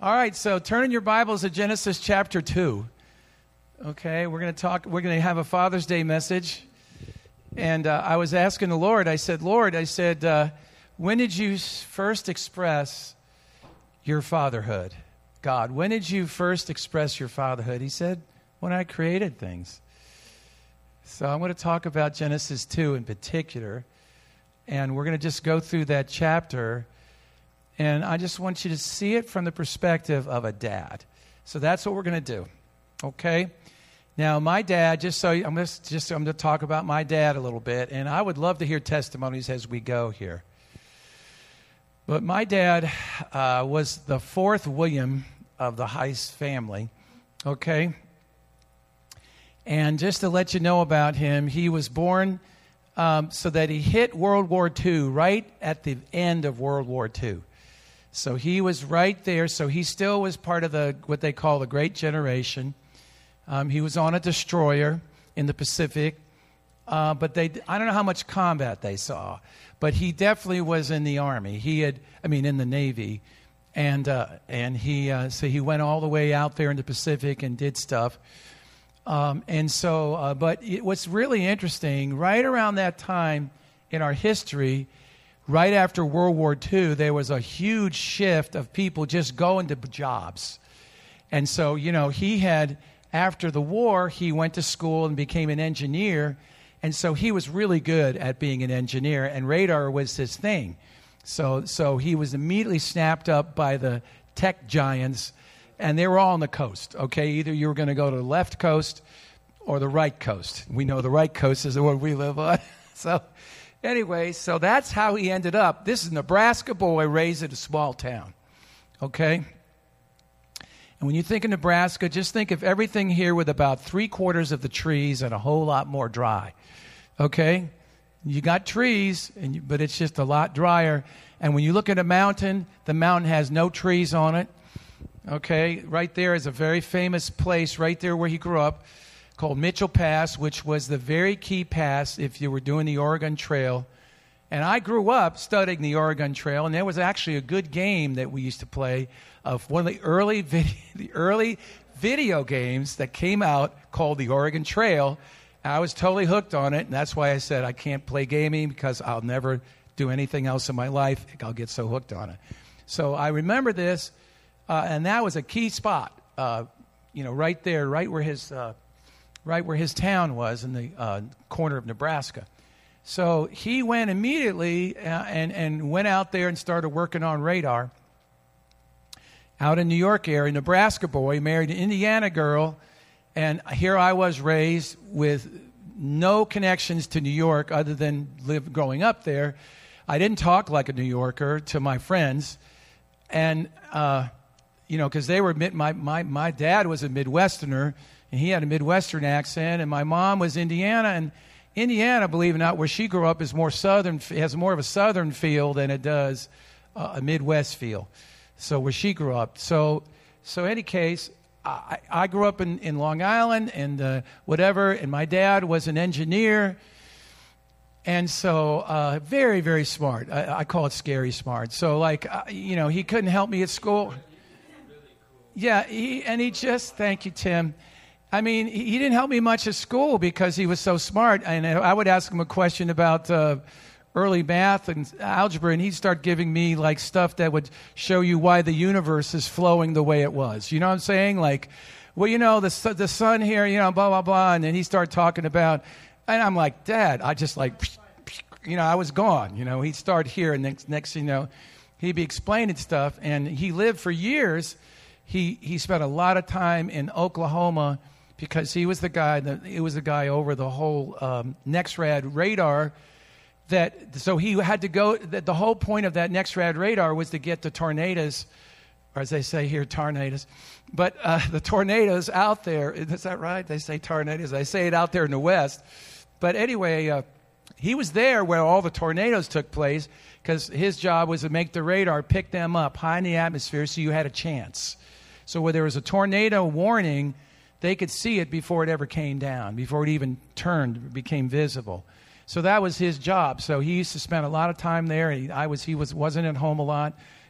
All right, so turn in your Bibles to Genesis chapter 2. Okay, we're going to have a Father's Day message. And I was asking the Lord, I said, when did you first express your fatherhood? God, when did you first express your fatherhood? He said, when I created things. So I'm going to talk about Genesis 2 in particular. And we're going to just go through that chapter. And I just want you to see it from the perspective of a dad. So that's what we're going to do. Okay? Now, my dad, I'm going to talk about my dad a little bit. And I would love to hear testimonies as we go here. But my dad was the fourth William of the Heist family. Okay? And just to let you know about him, he was born so that he hit World War II right at the end of World War II. So he was right there. So he still was part of what they call the Great Generation. He was on a destroyer in the Pacific. But I don't know how much combat they saw. But he definitely was in the Army. In the Navy. And he went all the way out there in the Pacific and did stuff. But what's really interesting, right around that time in our history, right after World War II, there was a huge shift of people just going to jobs. And so, after the war, he went to school and became an engineer. And so he was really good at being an engineer, and radar was his thing. So he was immediately snapped up by the tech giants. And they were all on the coast, okay? Either you were going to go to the left coast or the right coast. We know the right coast is the one we live on. So that's how he ended up. This is a Nebraska boy raised in a small town, okay? And when you think of Nebraska, just think of everything here with about 3/4 of the trees and a whole lot more dry, okay? You got trees, but it's just a lot drier. And when you look at the mountain has no trees on it. Okay, right there is a very famous place right there where he grew up called Mitchell Pass, which was the very key pass if you were doing the Oregon Trail. And I grew up studying the Oregon Trail, and there was actually a good game that we used to play of one of the early video games that came out called the Oregon Trail. I was totally hooked on it, and that's why I said I can't play gaming because I'll never do anything else in my life. I'll get so hooked on it. So I remember this. And that was a key spot, right there, right where his town was in the corner of Nebraska. So he went immediately and went out there and started working on radar out in New York area. Nebraska boy, married an Indiana girl, and here I was raised with no connections to New York other than growing up there. I didn't talk like a New Yorker to my friends, and because they were my dad was a Midwesterner, and he had a Midwestern accent, and my mom was Indiana, and Indiana, believe it or not, where she grew up is more southern, has more of a southern feel than it does a Midwest feel. So where she grew up, so any case, I grew up in Long Island and whatever, and my dad was an engineer, and so very, very smart. I call it scary smart. So he couldn't help me at school. Yeah, thank you, Tim. I mean, he didn't help me much at school because he was so smart. And I would ask him a question about early math and algebra, and he'd start giving me stuff that would show you why the universe is flowing the way it was. You know what I'm saying? The sun here, blah, blah, blah. And then he'd start talking about, and I'm like, Dad, I just I was gone. He'd start here, and next thing you know, he'd be explaining stuff. And he lived for years. He spent a lot of time in Oklahoma because he was the guy over the whole NEXRAD radar. So he had to go. The whole point of that NEXRAD radar was to get the tornadoes, or as they say here, tornadoes. But the tornadoes out there, is that right? They say tornadoes. I say it out there in the West. But anyway, he was there where all the tornadoes took place because his job was to make the radar pick them up high in the atmosphere so you had a chance. So where there was a tornado warning, they could see it before it ever came down, before it even became visible. So that was his job. So he used to spend a lot of time there. He wasn't at home a lot.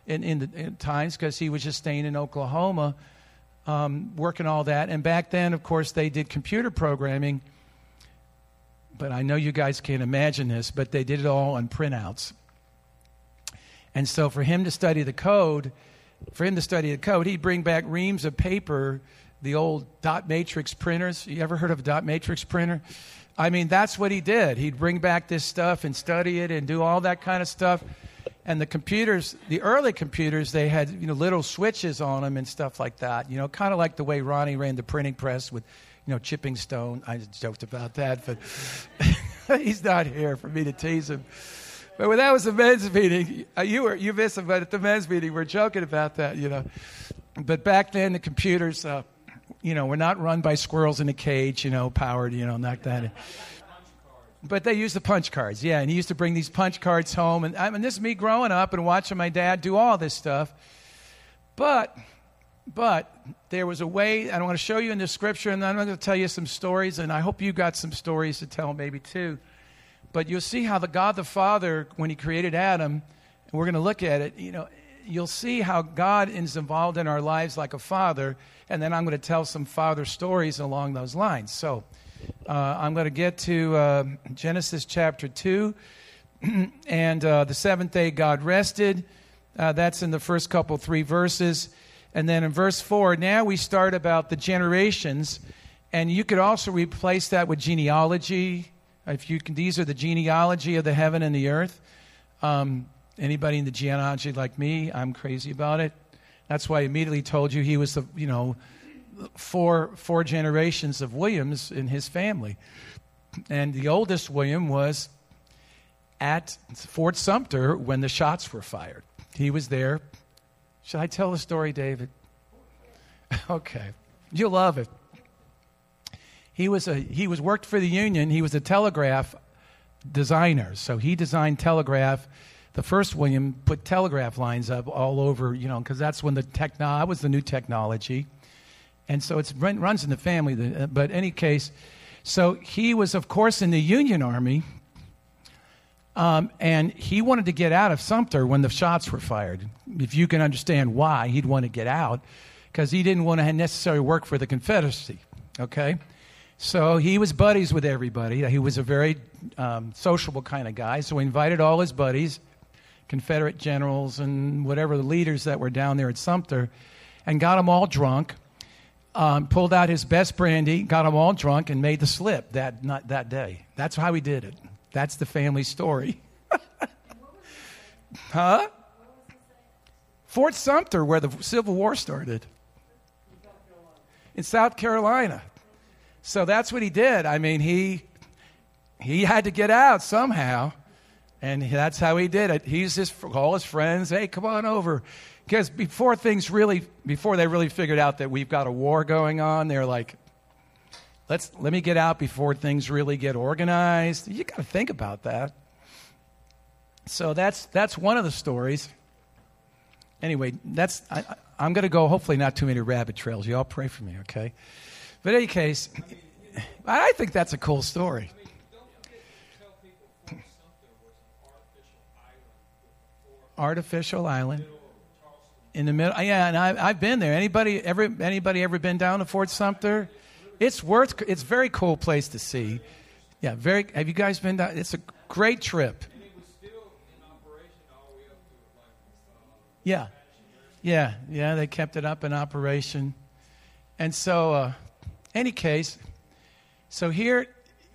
in times because he was just staying in Oklahoma, working all that. And back then, of course, they did computer programming. But I know you guys can't imagine this, but they did it all on printouts. And so for him to study the code, he'd bring back reams of paper, the old dot matrix printers. You ever heard of a dot matrix printer? I mean, that's what he did. He'd bring back this stuff and study it and do all that kind of stuff. And the computers, the early computers, they had little switches on them and stuff like that. Kind of like the way Ronnie ran the printing press with chipping stone. I joked about that, but he's not here for me to tease him. But when that was a men's meeting, you missed him, but at the men's meeting, we're joking about that, But back then, the computers, were not run by squirrels in a cage, powered, not that. But they used the punch cards, yeah. And he used to bring these punch cards home. And this is me growing up and watching my dad do all this stuff. But there was a way, and I want to show you in the scripture, and then I'm going to tell you some stories, and I hope you got some stories to tell maybe too. But you'll see how the God the Father, when he created Adam, and we're going to look at it, you'll see how God is involved in our lives like a father, and then I'm going to tell some father stories along those lines. So I'm going to get to Genesis chapter 2, and the seventh day God rested. That's in the first three verses. And then in verse 4, now we start about the generations, and you could also replace that with genealogy. If you can, these are the genealogy of the heaven and the earth. Anybody in the genealogy like me, I'm crazy about it. That's why I immediately told you he was the four generations of Williams in his family, and the oldest William was at Fort Sumter when the shots were fired. He was there. Should I tell the story, David? Okay. You'll love it. He worked for the Union. He was a telegraph designer. So he designed telegraph. The first William put telegraph lines up all over, because that's when that was the new technology. And so it runs in the family. But in any case, so he was, of course, in the Union Army. And he wanted to get out of Sumter when the shots were fired. If you can understand why he'd want to get out, because he didn't want to necessarily work for the Confederacy, okay? So he was buddies with everybody. He was a very sociable kind of guy, so he invited all his buddies, Confederate generals and whatever the leaders that were down there at Sumter, and got them all drunk, pulled out his best brandy, got them all drunk, and made the slip that day. That's how he did it. That's the family story. Huh? Fort Sumter, where the Civil War started. In South Carolina. So that's what he did. I mean, he had to get out somehow, and that's how he did it. He's just all his friends, hey, come on over. Because before they really figured out that we've got a war going on, they're like, let me get out before things really get organized. You got to think about that. So that's one of the stories. Anyway, I'm going to go hopefully not too many rabbit trails. You all pray for me, okay? But in any case, I think that's a cool story. Don't forget to tell people Fort Sumter was an artificial island in the middle. Yeah, and I've been there. Anybody ever been down to Fort Sumter? It's a very cool place to see. Yeah, have you guys been down? It's a great trip. And it was still in operation all the way up to Yeah, they kept it up in operation. And so, any case, so here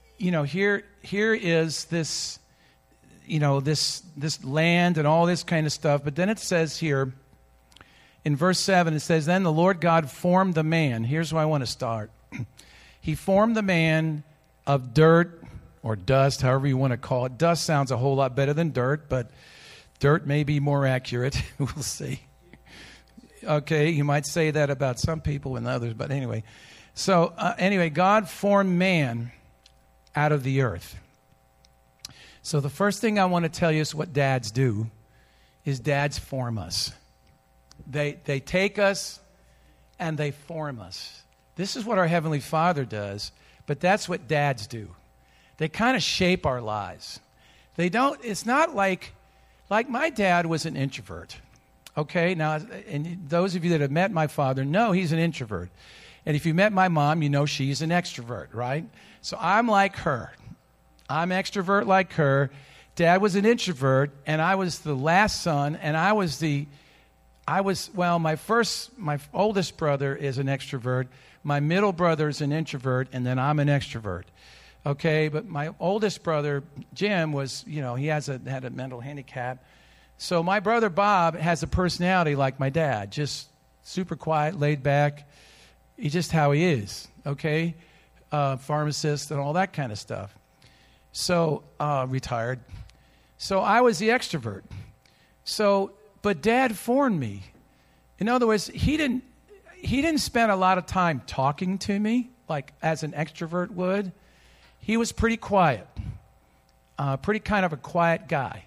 is this, this land and all this kind of stuff. But then it says here, in verse 7, it says, then the Lord God formed the man. Here's where I want to start. He formed the man of dirt or dust, however you want to call it. Dust sounds a whole lot better than dirt, but dirt may be more accurate. We'll see. Okay, you might say that about some people and others, but anyway. So God formed man out of the earth. So the first thing I want to tell you is what dads do, is dads form us. They take us and they form us. This is what our Heavenly Father does, but that's what dads do. They kind of shape our lives. It's not like my dad was an introvert. Okay, now, and those of you that have met my father know he's an introvert. And if you met my mom, you know she's an extrovert, right? So I'm like her. I'm extrovert like her. Dad was an introvert, and I was the last son, and my oldest brother is an extrovert. My middle brother is an introvert, and then I'm an extrovert. Okay, but my oldest brother, Jim, was, he had a mental handicap. So my brother Bob has a personality like my dad, just super quiet, laid back. He's just how he is, okay? Pharmacist and all that kind of stuff. So, retired. So I was the extrovert. But Dad formed me. In other words, he didn't spend a lot of time talking to me like as an extrovert would. He was pretty quiet, pretty kind of a quiet guy.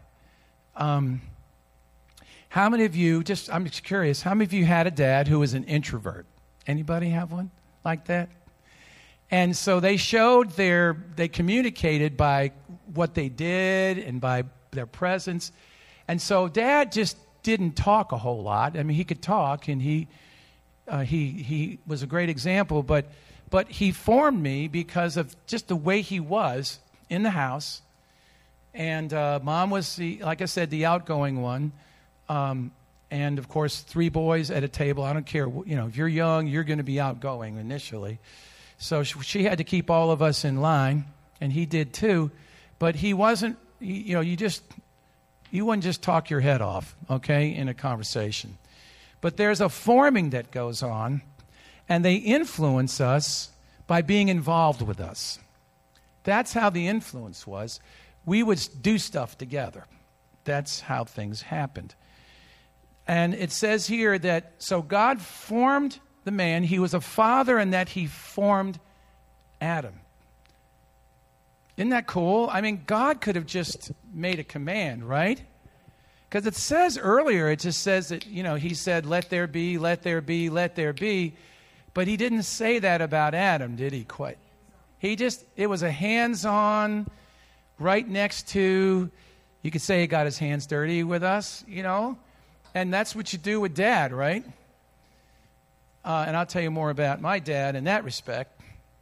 How many of you, I'm just curious, how many of you had a dad who was an introvert? Anybody have one like that? And so they communicated by what they did and by their presence. And so Dad just didn't talk a whole lot. I mean, he could talk, and he was a great example, but he formed me because of just the way he was in the house. And Mom was, like I said, the outgoing one. And, of course, 3 boys at a table. I don't care. If you're young, you're going to be outgoing initially. So she had to keep all of us in line, and he did too. But he wasn't, you wouldn't just talk your head off, okay, in a conversation. But there's a forming that goes on, and they influence us by being involved with us. That's how the influence was. We would do stuff together. That's how things happened. And it says here that, so God formed the man. He was a father in that he formed Adam. Isn't that cool? I mean, God could have just made a command, right? Because it says earlier, it just says that, he said, let there be, let there be, let there be. But he didn't say that about Adam, did he, quite? It was a hands-on, right next to, you could say he got his hands dirty with us, And that's what you do with Dad, right? And I'll tell you more about my dad in that respect.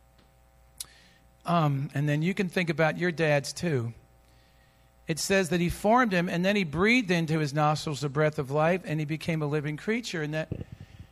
And then you can think about your dads too. It says that he formed him, and then he breathed into his nostrils the breath of life, and he became a living creature. And that,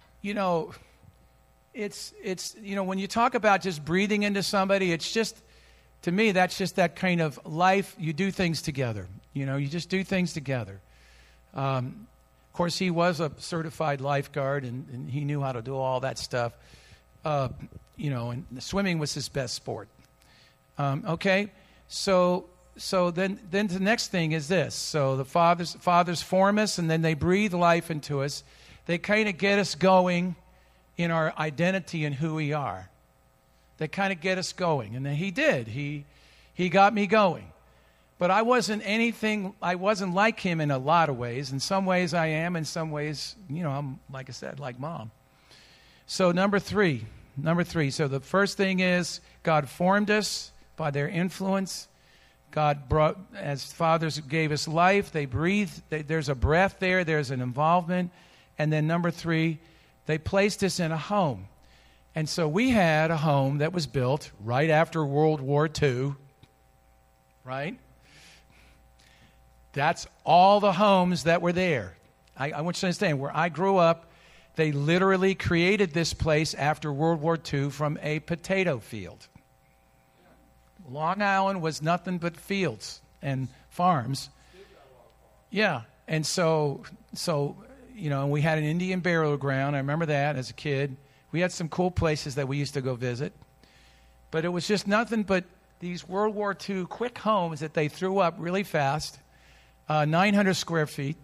it's when you talk about just breathing into somebody, it's just, to me, that's just that kind of life. You do things together. You just do things together. Of course, he was a certified lifeguard, and he knew how to do all that stuff. And swimming was his best sport. Okay, so then the next thing is this. So the fathers form us, and then they breathe life into us. They kind of get us going in our identity and who we are. They kind of get us going, and then he did. He got me going. But I wasn't like him in a lot of ways. In some ways I am, in some ways, I'm, like I said, like Mom. So number three. So the first thing is God formed us by their influence. God brought, as fathers gave us life, they breathed, there's a breath there, there's an involvement. And then number 3, they placed us in a home. And so we had a home that was built right after World War II, right? That's all the homes that were there. I want you to understand, where I grew up, they literally created this place after World War II from a potato field. Long Island was nothing but fields and farms. Yeah, and so we had an Indian burial ground. I remember that as a kid. We had some cool places that we used to go visit. But it was just nothing but these World War II quick homes that they threw up really fast, 900 square feet.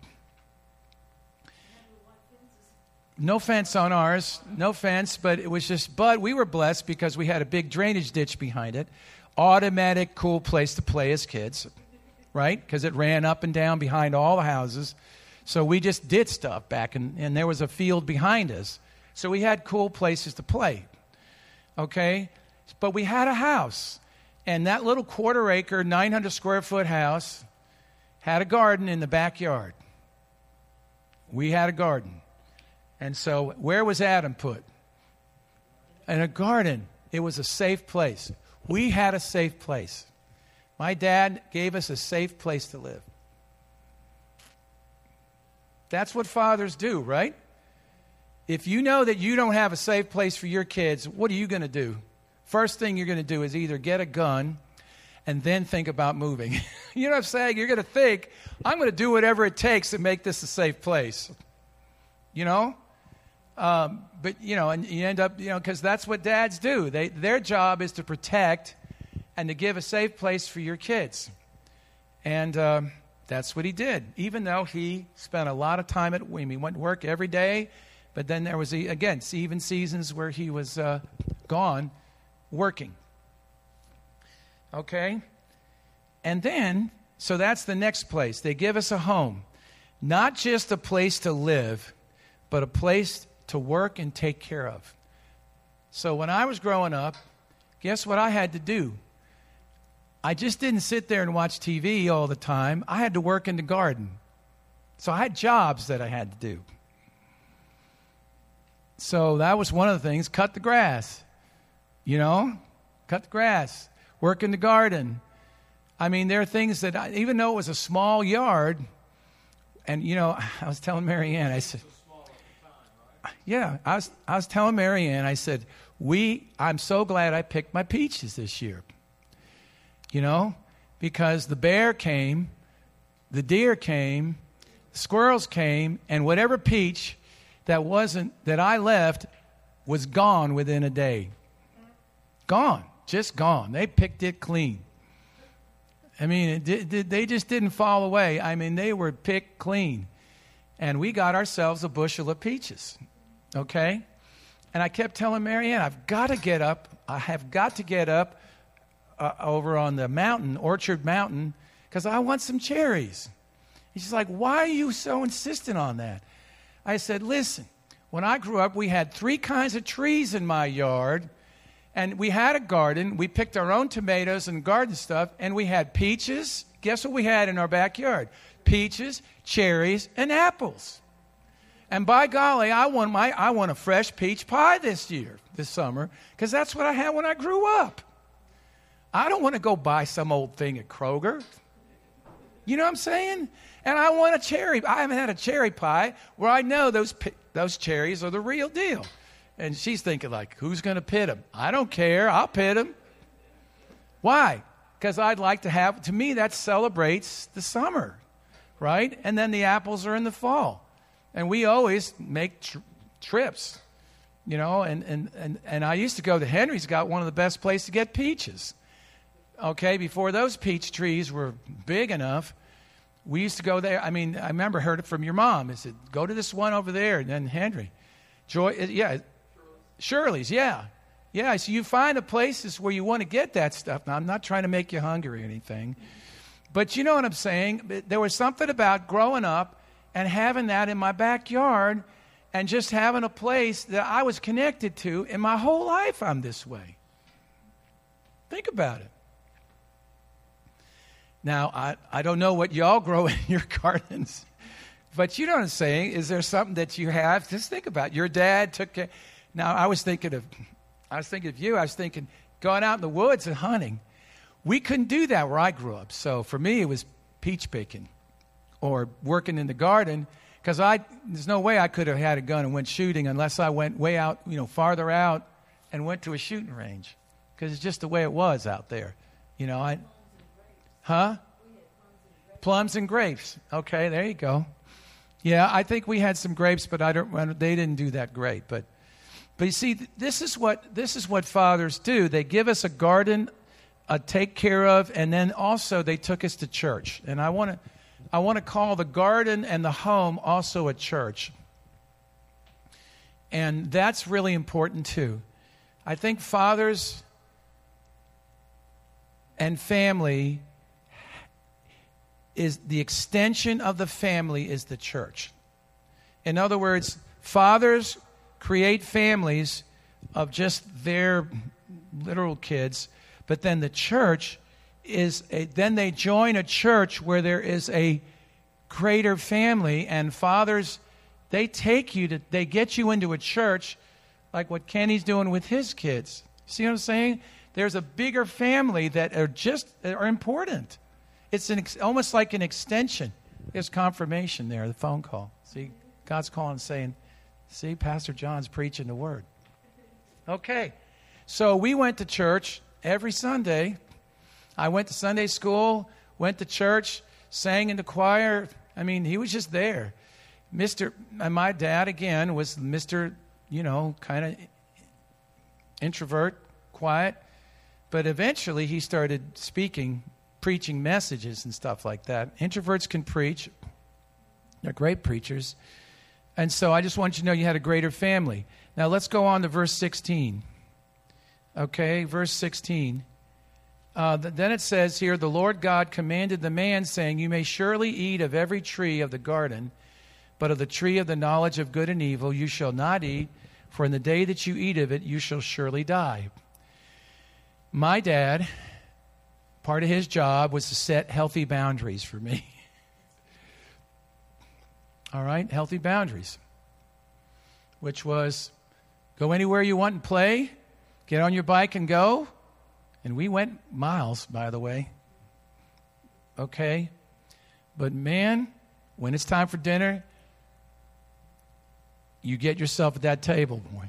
No fence on ours, no fence, but it was just, but we were blessed because we had a big drainage ditch behind it. Automatic, cool place to play as kids, right? Because it ran up and down behind all the houses. So we just did stuff back, and there was a field behind us. So we had cool places to play, okay? But we had a house, and that little quarter-acre, 900-square-foot house had a garden in the backyard. We had a garden. And so where was Adam put? In a garden. It was a safe place. We had a safe place. My dad gave us a safe place to live. That's what fathers do, right? If you know that you don't have a safe place for your kids, what are you going to do? First thing you're going to do is either get a gun and then think about moving. You know what I'm saying? You're going to think, I'm going to do whatever it takes to make this a safe place. You know? But, you know, and you end up, you know, because that's what dads do. Their job is to protect and to give a safe place for your kids. And that's what he did, even though he spent a lot of time at He went to work every day, but then there was, again, even seasons where he was gone working. Okay? And then, so that's the next place. They give us a home. Not just a place to live, but a place to work and take care of. So when I was growing up, guess what I had to do? I just didn't sit there and watch TV all the time. I had to work in the garden. So I had jobs that I had to do. So that was one of the things, cut the grass. You know, cut the grass, work in the garden. I mean, there are things that, even though it was a small yard, and, you know, I was telling Mary Ann, I said, yeah, I was telling Mary Ann, I said, I'm so glad I picked my peaches this year. You know, because the bear came, the deer came, the squirrels came, and whatever peach that I left was gone within a day. Gone, just gone. They picked it clean. I mean, they just didn't fall away. I mean, they were picked clean. And we got ourselves a bushel of peaches, okay? And I kept telling Mary Ann, I've got to get up. I have got to get up over on the mountain, Orchard Mountain, because I want some cherries. And she's like, why are you so insistent on that? I said, listen, when I grew up, we had 3 kinds of trees in my yard, and we had a garden. We picked our own tomatoes and garden stuff, and we had peaches. Guess what we had in our backyard? Peaches, cherries, and apples. And by golly, I want a fresh peach pie this summer, because that's what I had when I grew up. I don't want to go buy some old thing at Kroger. You know what I'm saying? And I want a cherry. I haven't had a cherry pie where I know those cherries are the real deal. And she's thinking, like, who's going to pit them? I don't care. I'll pit them. Why? Because I'd like to have, to me, that celebrates the summer, right? And then the apples are in the fall. And we always make trips, you know. And I used to go to Henry's, got one of the best places to get peaches. Okay, before those peach trees were big enough, we used to go there. I mean, I remember heard it from your mom. I said, go to this one over there. And then Henry. Shirley's, yeah. Yeah, so you find the places where you want to get that stuff. Now, I'm not trying to make you hungry or anything. But you know what I'm saying? There was something about growing up and having that in my backyard and just having a place that I was connected to. In my whole life, I'm this way. Think about it. Now, I don't know what y'all grow in your gardens, but you know what I'm saying? Is there something that you have? Just think about it. Your dad took care. Now, I was thinking of you. I was thinking going out in the woods and hunting. We couldn't do that where I grew up. So for me, it was peach picking or working in the garden, because there's no way I could have had a gun and went shooting unless I went way out, you know, farther out and went to a shooting range, because it's just the way it was out there. You know, Plums and grapes. Okay, there you go. Yeah, I think we had some grapes, but they didn't do that great. But you see, this is what fathers do. They give us a garden, take care of, and then also they took us to church. And I want to call the garden and the home also a church. And that's really important too. I think fathers and family is the extension of the family is the church. In other words, fathers create families of just their literal kids, but then the church then they join a church where there is a greater family, and fathers They they get you into a church like what Kenny's doing with his kids. See what I'm saying? There's a bigger family that are important. It's almost like an extension. There's confirmation there, the phone call. See, God's calling and saying, see, Pastor John's preaching the word. Okay. So we went to church every Sunday. I went to Sunday school, went to church, sang in the choir. I mean, he was just there. And my dad, again, was Mr., kind of introvert, quiet. But eventually he started preaching messages and stuff like that. Introverts can preach. They're great preachers. And so I just want you to know you had a greater family. Now let's go on to verse 16. Okay, verse 16. Then it says here, the Lord God commanded the man, saying, you may surely eat of every tree of the garden, but of the tree of the knowledge of good and evil you shall not eat, for in the day that you eat of it you shall surely die. My dad, part of his job was to set healthy boundaries for me. All right, healthy boundaries, which was go anywhere you want and play, get on your bike and go. And we went miles, by the way. Okay? But man, when it's time for dinner, you get yourself at that table, boy.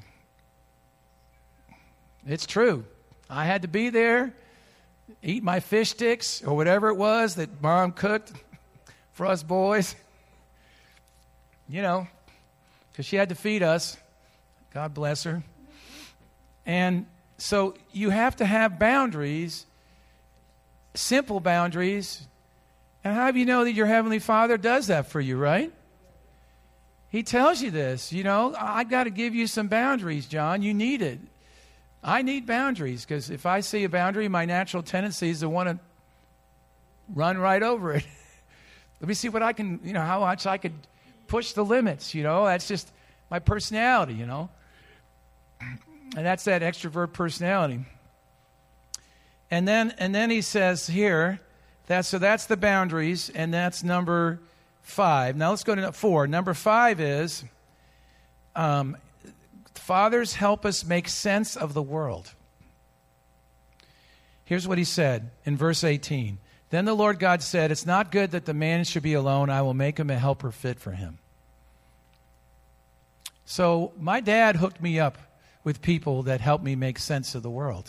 It's true. I had to be there, eat my fish sticks or whatever it was that Mom cooked for us boys. Because she had to feed us. God bless her. And so you have to have boundaries, simple boundaries. And how do you know that your Heavenly Father does that for you, right? He tells you this, I've got to give you some boundaries, John. You need it. I need boundaries because if I see a boundary, my natural tendency is to want to run right over it. Let me see what I can, how much I could push the limits, That's just my personality, And that's that extrovert personality. And then he says here, that's the boundaries, and that's number 5. Now let's go to 4. Number 5 is fathers help us make sense of the world. Here's what he said in verse 18. Then the Lord God said, it's not good that the man should be alone. I will make him a helper fit for him. So my dad hooked me up with people that helped me make sense of the world.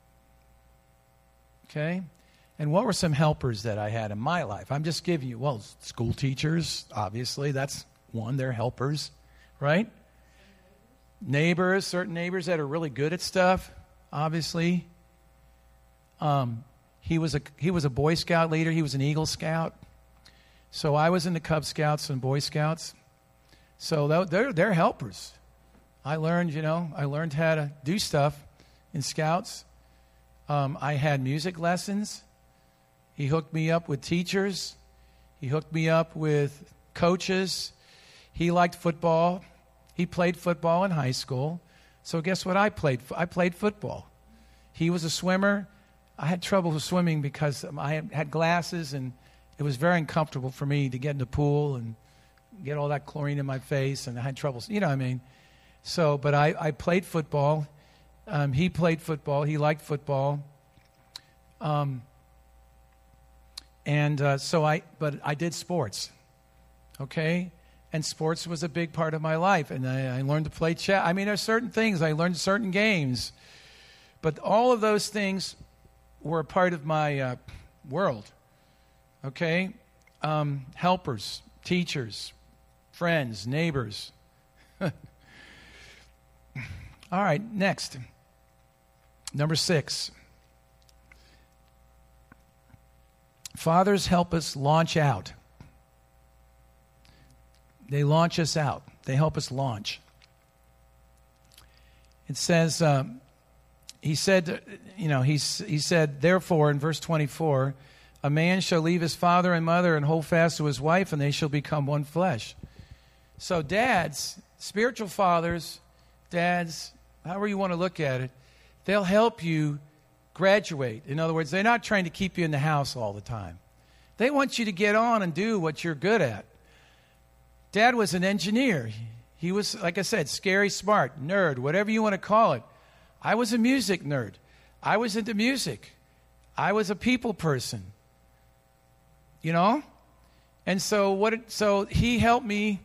Okay? And what were some helpers that I had in my life? I'm just giving you, school teachers, obviously. That's one. They're helpers, right? Neighbors, certain neighbors that are really good at stuff, obviously. He was a Boy Scout leader. He was an Eagle Scout. So I was in the Cub Scouts and Boy Scouts. So they're helpers. I learned how to do stuff in Scouts. I had music lessons. He hooked me up with teachers. He hooked me up with coaches. He liked football. He played football in high school. So guess what I played? I played football. He was a swimmer. I had trouble with swimming because I had glasses, and it was very uncomfortable for me to get in the pool and get all that chlorine in my face, and I had trouble. You know what I mean? So, but I played football. He played football. He liked football. But I did sports. Okay? And sports was a big part of my life. And I learned to play chess. I mean, there's certain things. I learned certain games. But all of those things were a part of my world. Okay? Helpers, teachers, friends, neighbors. All right, next. Number 6. Fathers help us launch out. They launch us out. They help us launch. It says, he said, therefore, in verse 24, a man shall leave his father and mother and hold fast to his wife, and they shall become one flesh. So dads, spiritual fathers, dads, however you want to look at it, they'll help you graduate. In other words, they're not trying to keep you in the house all the time. They want you to get on and do what you're good at. Dad was an engineer. He was, like I said, scary smart, nerd, whatever you want to call it. I was a music nerd. I was into music. I was a people person. You know? And so he helped me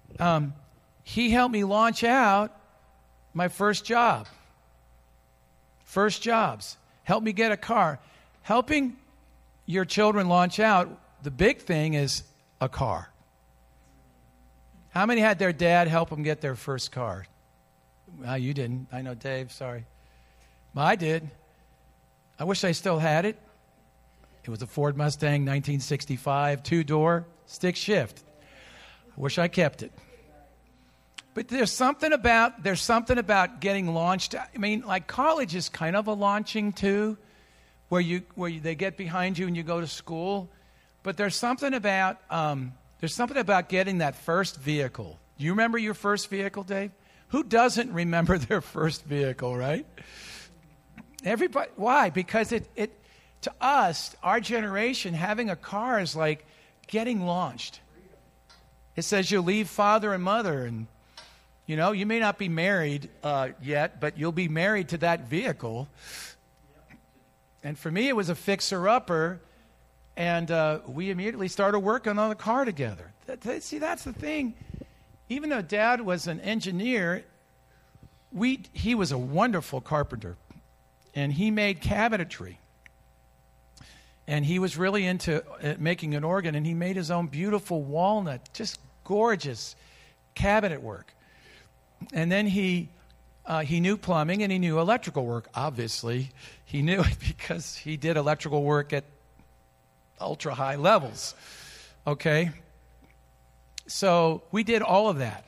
launch out my first job. First jobs. Helped me get a car. Helping your children launch out, the big thing is a car. How many had their dad help them get their first car? Well, you didn't. I know, Dave, sorry. Well, I did. I wish I still had it. It was a Ford Mustang 1965, 2-door, stick shift. I wish I kept it. But there's something about getting launched. I mean, like college is kind of a launching too, where they get behind you and you go to school. But there's something about getting that first vehicle. Do you remember your first vehicle, Dave? Who doesn't remember their first vehicle, right? Everybody. Why? Because it to us, our generation, having a car is like getting launched. It says you leave father and mother, and you know, you may not be married yet, but you'll be married to that vehicle. And for me, it was a fixer-upper, and we immediately started working on the car together. See, that's the thing. Even though Dad was an engineer, he was a wonderful carpenter, and he made cabinetry. And he was really into making an organ, and he made his own beautiful walnut, just gorgeous cabinet work. And then he knew plumbing and he knew electrical work. Obviously, he knew it because he did electrical work at ultra high levels. Okay? So we did all of that.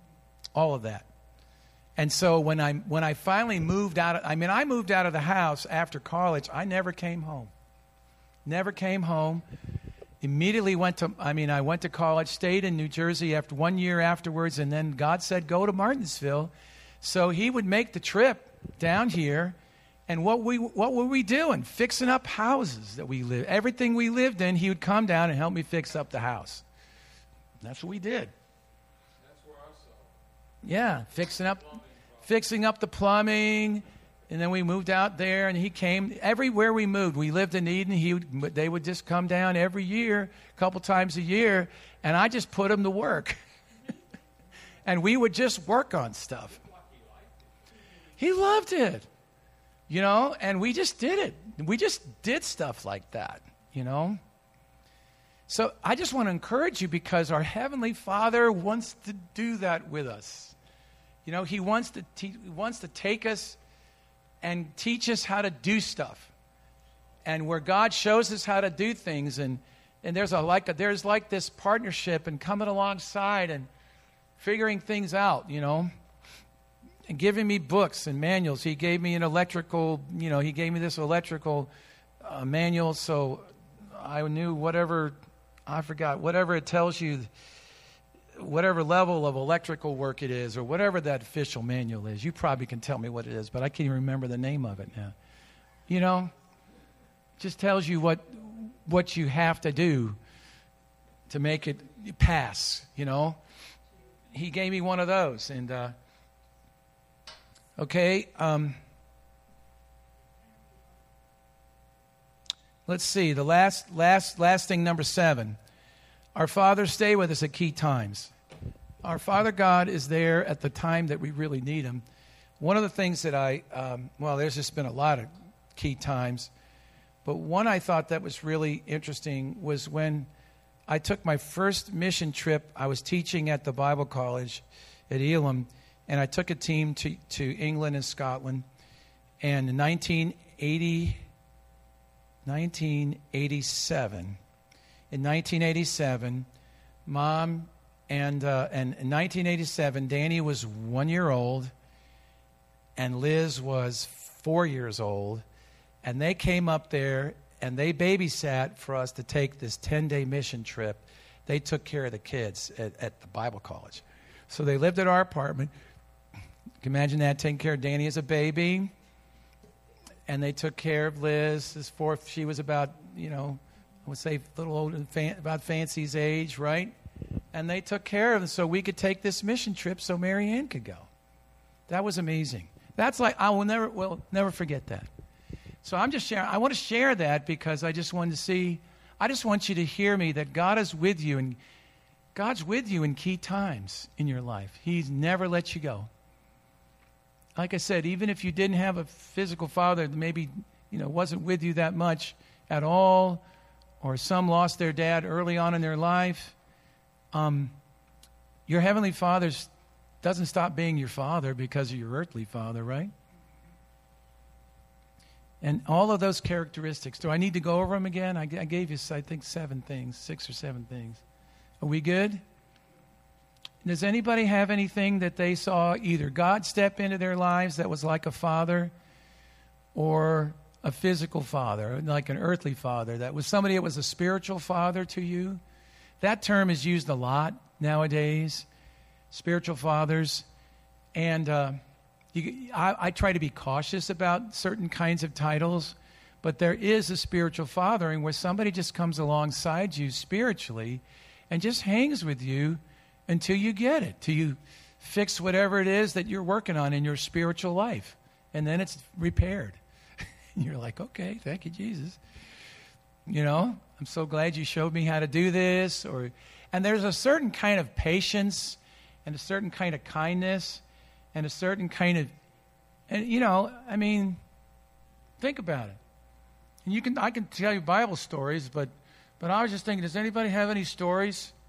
And so when I finally moved out, I moved out of the house after college. I never came home. Immediately I went to college, stayed in New Jersey after 1 year afterwards, and then God said, go to Martinsville. So he would make the trip down here, and what were we doing? Fixing up houses that we lived. Everything we lived in, he would come down and help me fix up the house. That's what we did. That's where I saw. Yeah, fixing up the plumbing. And then we moved out there, and he came everywhere we moved. We lived in Eden. They would just come down every year, a couple times a year, and I just put him to work. And we would just work on stuff. He loved it, you know, and we just did it. We just did stuff like that, you know. So I just want to encourage you, because our Heavenly Father wants to do that with us. You know, He wants to take us and teach us how to do stuff, and where God shows us how to do things, and there's like this partnership and coming alongside and figuring things out, you know, and giving me books and manuals. He gave me he gave me this electrical manual, so I knew whatever it tells you, whatever level of electrical work it is, or whatever that official manual is. You probably can tell me what it is, but I can't even remember the name of it now. You know, just tells you what you have to do to make it pass, you know. He gave me one of those, and let's see, the last thing, number 7. Our Father, stay with us at key times. Our Father God is there at the time that we really need Him. One of the things that there's just been a lot of key times, but one I thought that was really interesting was when I took my first mission trip. I was teaching at the Bible College at Elam, and I took a team to England and Scotland. And in 1987, Mom, and in 1987, Danny was 1 year old, and Liz was 4 years old, and they came up there, and they babysat for us to take this 10-day mission trip. They took care of the kids at the Bible College. So they lived at our apartment. You can imagine that, taking care of Danny as a baby, and they took care of Liz. She was about, I would say a little older, about Fancy's age, right? And they took care of them so we could take this mission trip so Mary Ann could go. That was amazing. That's like, I will never forget that. So I'm just sharing. I want to share that because I just want you to hear me that God is with you, and God's with you in key times in your life. He's never let you go. Like I said, even if you didn't have a physical father that maybe, wasn't with you that much at all, or some lost their dad early on in their life, your Heavenly Father doesn't stop being your father because of your earthly father, right? And all of those characteristics. Do I need to go over them again? I gave you, I think, 6 or 7 things. Are we good? Does anybody have anything that they saw either God step into their lives that was like a father, or a physical father, like an earthly father, that was somebody that was a spiritual father to you? That term is used a lot nowadays, spiritual fathers. And I try to be cautious about certain kinds of titles, but there is a spiritual fathering where somebody just comes alongside you spiritually and just hangs with you until you get it, till you fix whatever it is that you're working on in your spiritual life. And then it's repaired. And you're like, okay, thank you, Jesus. I'm so glad you showed me how to do this. And there's a certain kind of patience and a certain kind of kindness and a certain kind of, think about it. And I can tell you Bible stories, but I was just thinking, does anybody have any stories